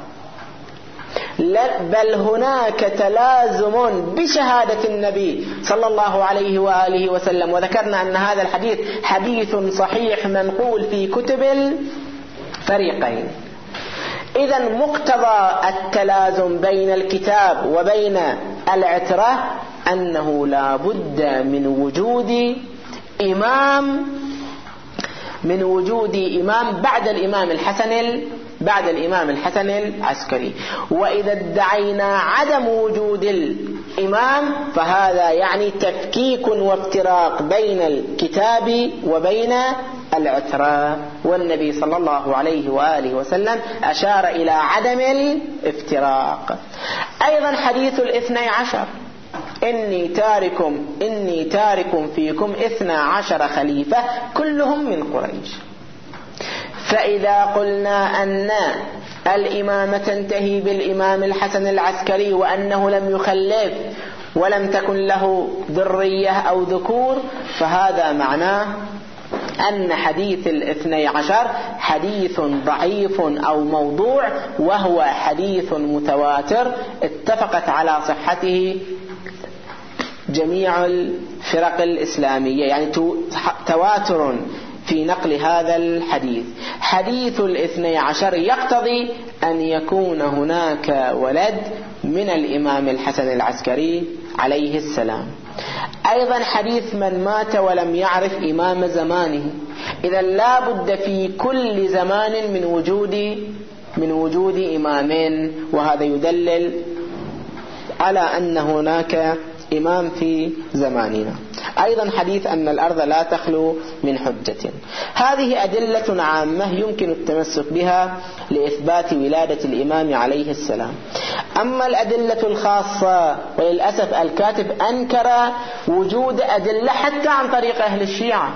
A: بل هناك تلازم بشهادة النبي صلى الله عليه وآله وسلم. وذكرنا أن هذا الحديث حديث صحيح منقول في كتب الفريقين. إذن مقتضى التلازم بين الكتاب وبين العترة أنه لا بد من وجود إمام من وجود إمام بعد الإمام الحسن بعد الإمام الحسن العسكري. وإذا ادعينا عدم وجود الإمام فهذا يعني تفكيك وافتراق بين الكتاب وبين العترة، والنبي صلى الله عليه وآله وسلم أشار إلى عدم الافتراق. أيضا حديث الاثني عشر: إني تاركم إني تاركم فيكم اثنا عشر خليفة كلهم من قريش. فإذا قلنا أن الإمامة تنتهي بالإمام الحسن العسكري وأنه لم يخلف ولم تكن له ذرية أو ذكور، فهذا معناه أن حديث الاثني عشر حديث ضعيف أو موضوع، وهو حديث متواتر اتفقت على صحته جميع الفرق الإسلامية، يعني تواتر في نقل هذا الحديث. حديث الاثني عشر يقتضي أن يكون هناك ولد من الإمام الحسن العسكري عليه السلام. أيضا حديث من مات ولم يعرف إمام زمانه، إذا لا بد في كل زمان من وجود من وجود إمامين، وهذا يدلل على أن هناك إمام في زماننا. أيضا حديث أن الأرض لا تخلو من حجة. هذه أدلة عامة يمكن التمسك بها لإثبات ولادة الإمام عليه السلام. أما الأدلة الخاصة، وللأسف الكاتب أنكر وجود أدلة حتى عن طريق أهل الشيعة،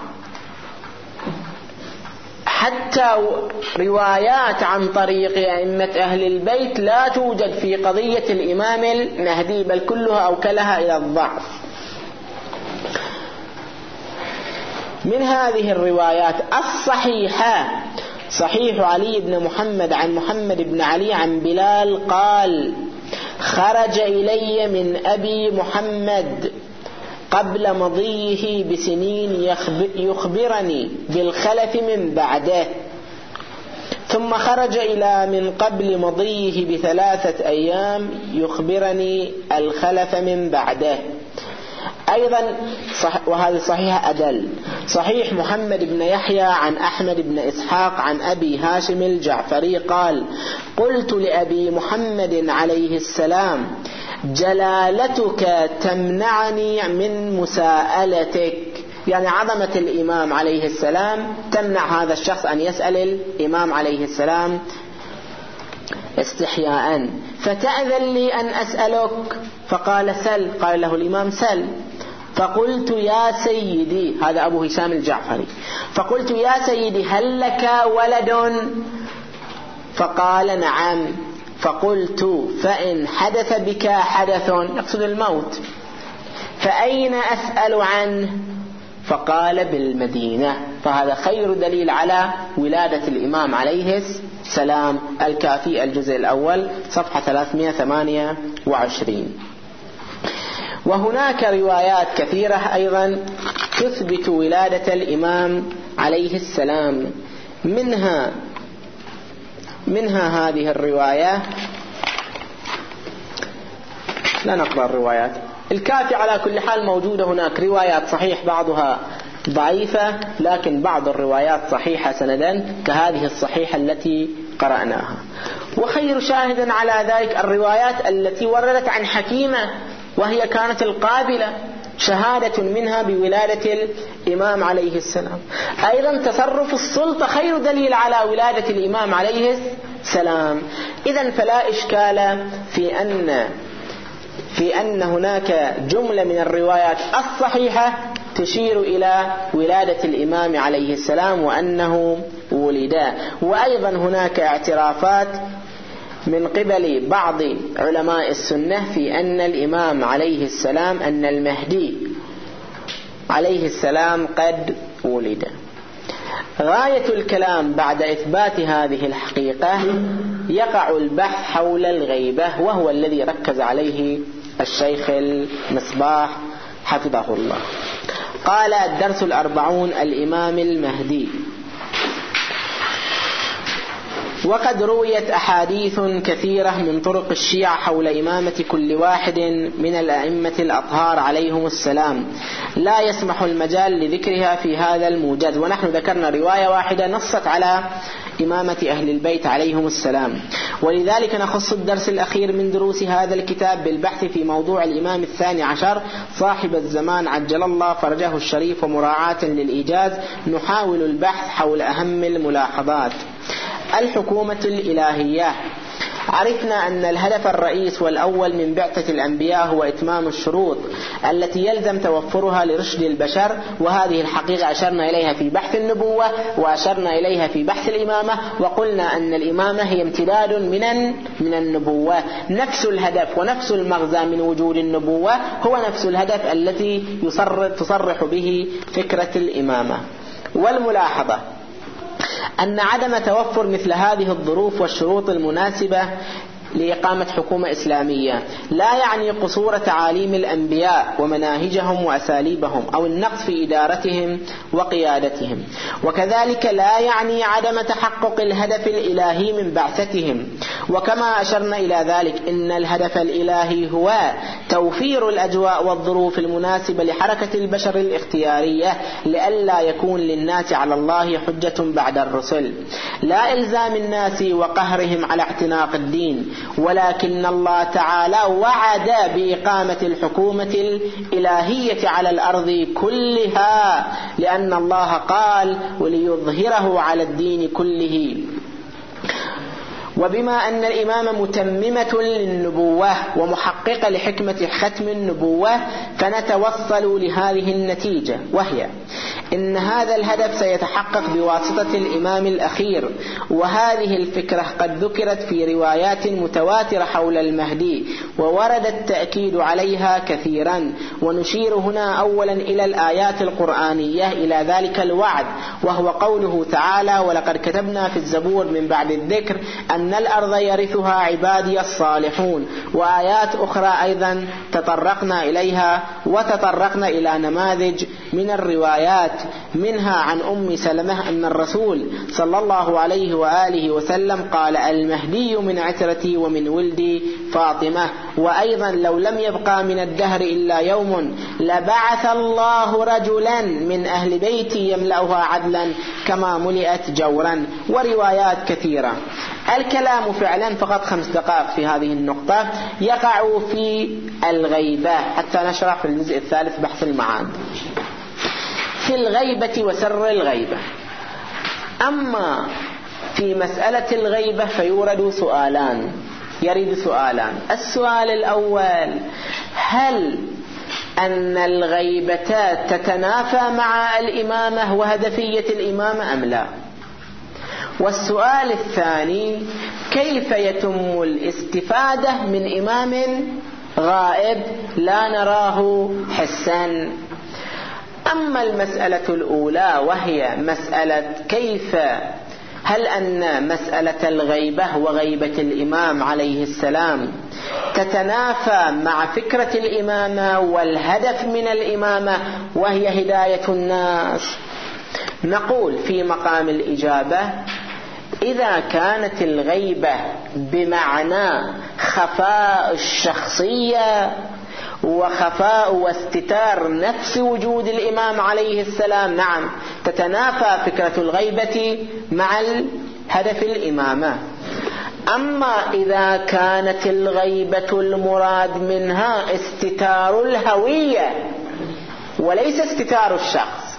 A: حتى روايات عن طريق أئمة أهل البيت لا توجد في قضية الإمام المهدي، بل كلها أوكلها إلى الضعف. من هذه الروايات الصحيحة صحيح علي بن محمد عن محمد بن علي عن بلال قال: خرج إلي من أبي محمد قبل مضيه بسنين يخبرني بالخلف من بعده، ثم خرج إلى من قبل مضيه بثلاثة أيام يخبرني الخلف من بعده. أيضا صح، وهذه صحيحة أدل صحيح محمد بن يحيى عن أحمد بن إسحاق عن أبي هاشم الجعفري قال: قلت لأبي محمد عليه السلام: جلالتك تمنعني من مساءلتك، يعني عظمة الإمام عليه السلام تمنع هذا الشخص أن يسأل الإمام عليه السلام استحياء، فتأذن لي أن أسألك؟ فقال: سل. قال له الإمام: سل. فقلت: يا سيدي، هذا أبو هشام الجعفري، فقلت: يا سيدي هل لك ولد؟ فقال: نعم. فقلت: فإن حدث بك حدث، يقصد الموت، فأين أسأل عنه؟ فقال: بالمدينة. فهذا خير دليل على ولادة الإمام عليه السلام. الكافي الجزء الأول صفحة ثلاثمائة وثمانية وعشرين. وهناك روايات كثيرة أيضا تثبت ولادة الإمام عليه السلام، منها منها هذه الرواية. لا نقرأ الروايات، الكافي على كل حال موجودة هناك روايات صحيح بعضها ضعيفة، لكن بعض الروايات صحيحة سندا كهذه الصحيحة التي قرأناها. وخير شاهد على ذلك الروايات التي وردت عن حكيمة، وهي كانت القابلة شهادة منها بولادة الإمام عليه السلام. أيضا تصرف السلطة خير دليل على ولادة الإمام عليه السلام. إذن فلا إشكال في أن في أن هناك جملة من الروايات الصحيحة تشير إلى ولادة الإمام عليه السلام وأنه ولد. وأيضا هناك اعترافات من قبل بعض علماء السنة في أن الإمام عليه السلام أن المهدي عليه السلام قد ولد. غاية الكلام بعد إثبات هذه الحقيقة يقع البحث حول الغيبة، وهو الذي ركز عليه الشيخ المصباح حفظه الله. قال: الدرس الأربعون: الإمام المهدي. وقد رويت أحاديث كثيرة من طرق الشيعة حول إمامة كل واحد من الأئمة الأطهار عليهم السلام، لا يسمح المجال لذكرها في هذا الموجز، ونحن ذكرنا رواية واحدة نصت على إمامة أهل البيت عليهم السلام. ولذلك نخص الدرس الأخير من دروس هذا الكتاب بالبحث في موضوع الإمام الثاني عشر صاحب الزمان عجل الله فرجه الشريف، ومراعاة للإيجاز نحاول البحث حول أهم الملاحظات. الحكومة الإلهية. عرفنا أن الهدف الرئيس والأول من بعثة الأنبياء هو إتمام الشروط التي يلزم توفرها لرشد البشر، وهذه الحقيقة أشرنا إليها في بحث النبوة، وأشرنا إليها في بحث الإمامة، وقلنا أن الإمامة هي امتداد من من النبوة. نفس الهدف ونفس المغزى من وجود النبوة هو نفس الهدف التي يصرح تصرح به فكرة الإمامة. والملاحظة أن عدم توفر مثل هذه الظروف والشروط المناسبة لإقامة حكومة إسلامية لا يعني قصور تعاليم الأنبياء ومناهجهم وأساليبهم أو النقص في إدارتهم وقيادتهم، وكذلك لا يعني عدم تحقق الهدف الإلهي من بعثتهم. وكما أشرنا إلى ذلك إن الهدف الإلهي هو توفير الأجواء والظروف المناسبة لحركة البشر الاختيارية لئلا يكون للناس على الله حجة بعد الرسل، لا إلزام الناس وقهرهم على اعتناق الدين، ولكن الله تعالى وعد بإقامة الحكومة الإلهية على الأرض كلها، لأن الله قال وليظهره على الدين كله. وبما أن الإمامة متممة للنبوة ومحققة لحكمة ختم النبوة فنتوصل لهذه النتيجة، وهي إن هذا الهدف سيتحقق بواسطة الإمام الأخير. وهذه الفكرة قد ذكرت في روايات متواترة حول المهدي وورد التأكيد عليها كثيرا، ونشير هنا أولا إلى الآيات القرآنية إلى ذلك الوعد، وهو قوله تعالى ولقد كتبنا في الزبور من بعد الذكر أن الأرض يرثها عبادي الصالحون، وآيات أخرى أيضا تطرقنا إليها وتطرقنا إلى نماذج من الروايات، منها عن أم سلمة أن الرسول صلى الله عليه وآله وسلم قال المهدي من عترتي ومن ولدي فاطمة. وأيضا لو لم يبقى من الدهر إلا يوم لبعث الله رجلا من أهل بيتي يملأها عدلا كما ملئت جورا، وروايات كثيرة. الكلام فعلا فقط خمس دقائق في هذه النقطة يقع في الغيبة حتى نشرح في الجزء الثالث بحث المعاد في الغيبة وسر الغيبة. أما في مسألة الغيبة فيورد سؤالان يريد سؤالان السؤال الأول: هل أن الغيبة تتنافى مع الإمامة وهدفية الإمامة أم لا؟ والسؤال الثاني: كيف يتم الاستفادة من إمام غائب لا نراه حسا؟ أما المسألة الأولى وهي مسألة كيف هل أن مسألة الغيبة وغيبة الإمام عليه السلام تتنافى مع فكرة الإمامة والهدف من الإمامة وهي هداية الناس، نقول في مقام الإجابة: إذا كانت الغيبة بمعنى خفاء الشخصية وخفاء واستتار نفس وجود الإمام عليه السلام، نعم تتنافى فكرة الغيبة مع الهدف الإمامة. أما إذا كانت الغيبة المراد منها استتار الهوية وليس استتار الشخص،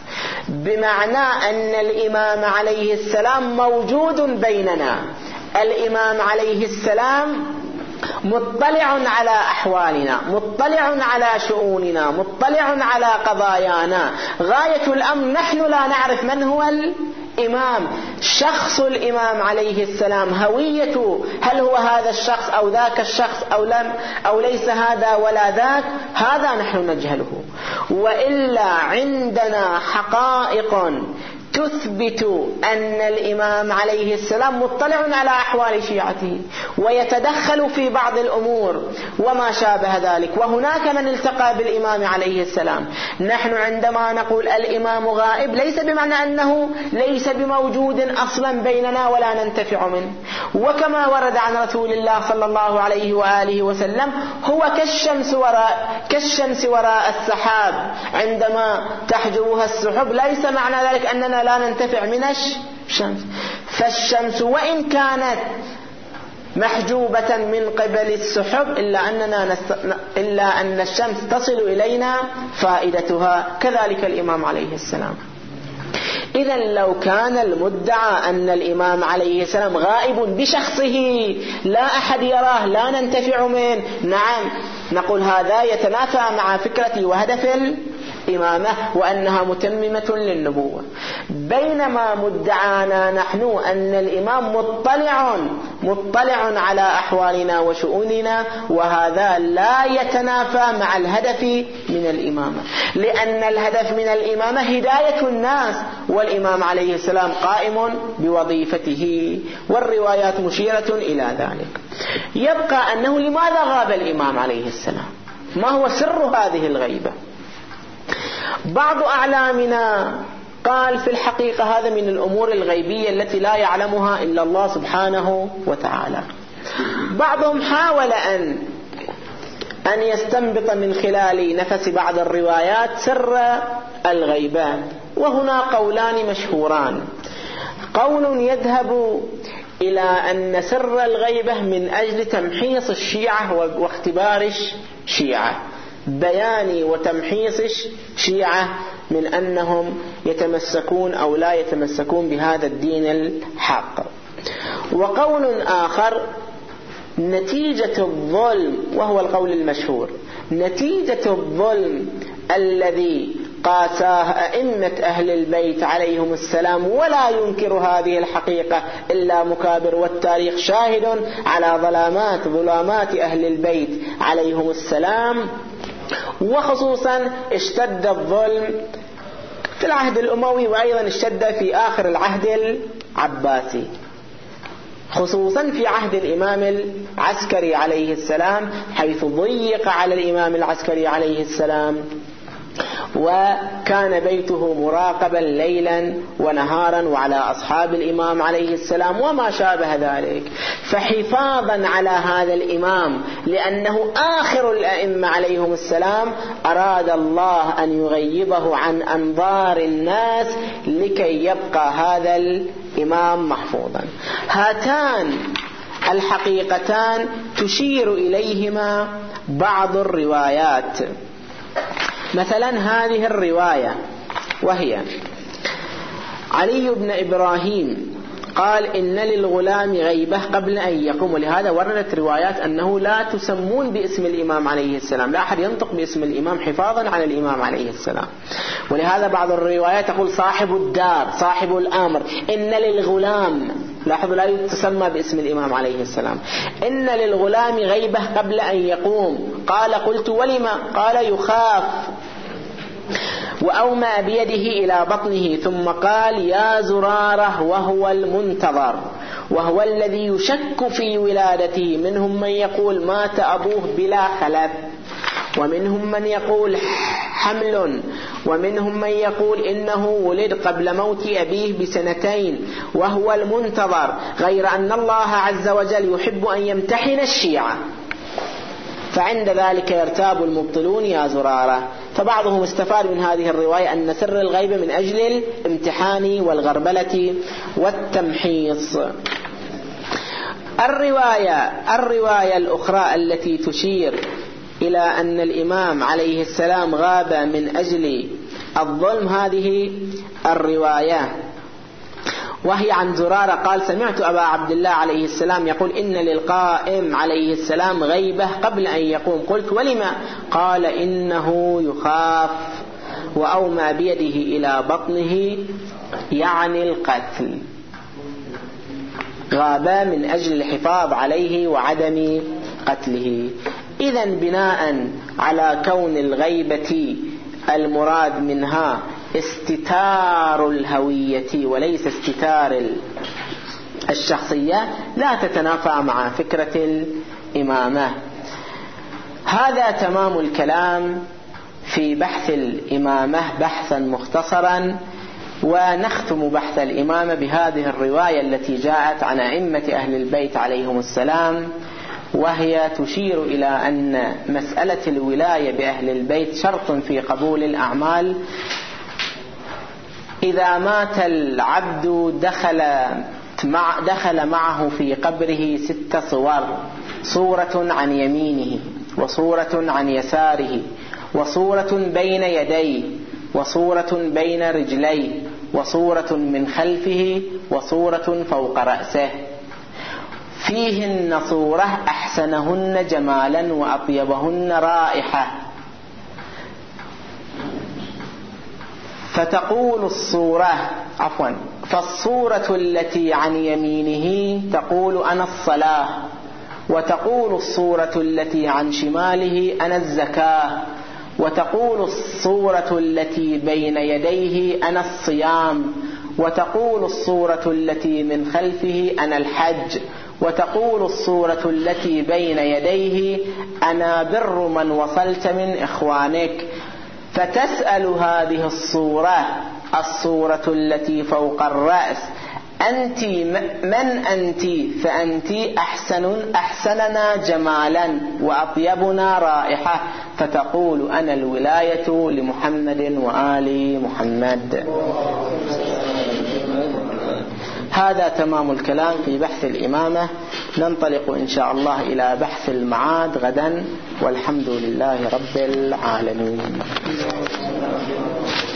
A: بمعنى أن الإمام عليه السلام موجود بيننا، الإمام عليه السلام مطلع على أحوالنا، مطلع على شؤوننا، مطلع على قضايانا، غاية الأمر نحن لا نعرف من هو الإمام، شخص الإمام عليه السلام، هويته، هل هو هذا الشخص أو ذاك الشخص أو لم أو ليس هذا ولا ذاك، هذا نحن نجهله. وإلا عندنا حقائق تثبت أن الإمام عليه السلام مطلع على أحوال شيعته ويتدخل في بعض الأمور وما شابه ذلك، وهناك من التقى بالإمام عليه السلام. نحن عندما نقول الإمام غائب ليس بمعنى أنه ليس بموجود أصلا بيننا ولا ننتفع منه، وكما ورد عن رسول الله صلى الله عليه وآله وسلم هو كالشمس وراء, كالشمس وراء السحاب عندما تحجبها السحب، ليس معنى ذلك أننا لا ننتفع من الشمس. فالشمس وإن كانت محجوبة من قبل السحب إلا أننا نست... إلا أن الشمس تصل إلينا فائدتها، كذلك الإمام عليه السلام. إذا لو كان المدعى أن الإمام عليه السلام غائب بشخصه لا أحد يراه لا ننتفع منه، نعم نقول هذا يتنافى مع فكرة وهدف إمامة وأنها متممة للنبوة، بينما مدعانا نحن أن الإمام مطلع مطلع على أحوالنا وشؤوننا، وهذا لا يتنافى مع الهدف من الإمامة، لأن الهدف من الإمامة هداية الناس، والإمام عليه السلام قائم بوظيفته، والروايات مشيرة إلى ذلك. يبقى أنه لماذا غاب الإمام عليه السلام؟ ما هو سر هذه الغيبة؟ بعض أعلامنا قال في الحقيقة هذا من الأمور الغيبية التي لا يعلمها إلا الله سبحانه وتعالى. بعضهم حاول أن أن يستنبط من خلال نفس بعض الروايات سر الغيبة، وهنا قولان مشهوران. قول يذهب إلى أن سر الغيبة من أجل تمحيص الشيعة واختبار الشيعة، بيان وتمحيص الشيعة من أنهم يتمسكون أو لا يتمسكون بهذا الدين الحق. وقول آخر نتيجة الظلم، وهو القول المشهور، نتيجة الظلم الذي قاساه أئمة أهل البيت عليهم السلام، ولا ينكر هذه الحقيقة إلا مكابر، والتاريخ شاهد على ظلامات ظلامات أهل البيت عليهم السلام. وخصوصا اشتد الظلم في العهد الأموي، وأيضا اشتد في آخر العهد العباسي، خصوصا في عهد الإمام العسكري عليه السلام، حيث ضيق على الإمام العسكري عليه السلام، وكان بيته مراقبا ليلا ونهارا وعلى أصحاب الإمام عليه السلام وما شابه ذلك. فحفاظا على هذا الإمام لأنه آخر الأئمة عليهم السلام، أراد الله أن يغيبه عن أنظار الناس لكي يبقى هذا الإمام محفوظا. هاتان الحقيقتان تشير إليهما بعض الروايات. مثلا هذه الرواية، وهي علي بن إبراهيم قال إن للغلام غيبة قبل أن يقوم، ولهذا وردت روايات أنه لا تسمون باسم الإمام عليه السلام، لا أحد ينطق باسم الإمام حفاظا على الإمام عليه السلام. ولهذا بعض الروايات تقول صاحب الدار صاحب الأمر إن للغلام، لاحظوا لا تسمى باسم الإمام عليه السلام، إن للغلام غيبة قبل أن يقوم. قال قلت ولما؟ قال يخاف، وأومى بيده إلى بطنه ثم قال يا زرارة وهو المنتظر، وهو الذي يشك في ولادته، منهم من يقول مات أبوه بلا خلف، ومنهم من يقول حمل، ومنهم من يقول إنه ولد قبل موت أبيه بسنتين وهو المنتظر، غير أن الله عز وجل يحب أن يمتحن الشيعة، فعند ذلك يرتاب المبطلون يا زرارة. فبعضهم استفاد من هذه الرواية أن سر الغيبة من أجل الامتحان والغربلة والتمحيص. الرواية الرواية الأخرى التي تشير إلى أن الإمام عليه السلام غاب من أجل الظلم، هذه الرواية وهي عن زرارة قال سمعت أبا عبد الله عليه السلام يقول إن للقائم عليه السلام غيبة قبل أن يقوم. قلت ولما؟ قال إنه يخاف، وأومى بيده إلى بطنه يعني القتل، غابا من أجل الحفاظ عليه وعدم قتله. إذن بناء على كون الغيبة المراد منها استتار الهوية وليس استتار الشخصية، لا تتنافى مع فكرة الإمامة. هذا تمام الكلام في بحث الإمامة بحثا مختصرا، ونختم بحث الإمامة بهذه الرواية التي جاءت عن أئمة أهل البيت عليهم السلام، وهي تشير إلى أن مسألة الولاية بأهل البيت شرط في قبول الأعمال. إذا مات العبد دخل مع دخل معه في قبره ست صور: صورة عن يمينه، وصورة عن يساره، وصورة بين يديه، وصورة بين رجليه، وصورة من خلفه، وصورة فوق رأسه، فيهن صورة أحسنهن جمالا وأطيبهن رائحة. فتقول الصورة عفوا فالصورة التي عن يمينه تقول أنا الصلاة، وتقول الصورة التي عن شماله أنا الزكاة، وتقول الصورة التي بين يديه أنا الصيام، وتقول الصورة التي من خلفه أنا الحج، وتقول الصورة التي بين يديه أنا بر من وصلت من إخوانك. فتسأل هذه الصورة الصورة التي فوق الرأس أنت من أنت؟ فأنت أحسن أحسننا جمالا وأطيبنا رائحة، فتقول أنا الولاية لمحمد وآل محمد. هذا تمام الكلام في بحث الإمامة. ننطلق إن شاء الله إلى بحث المعاد غدا، والحمد لله رب العالمين.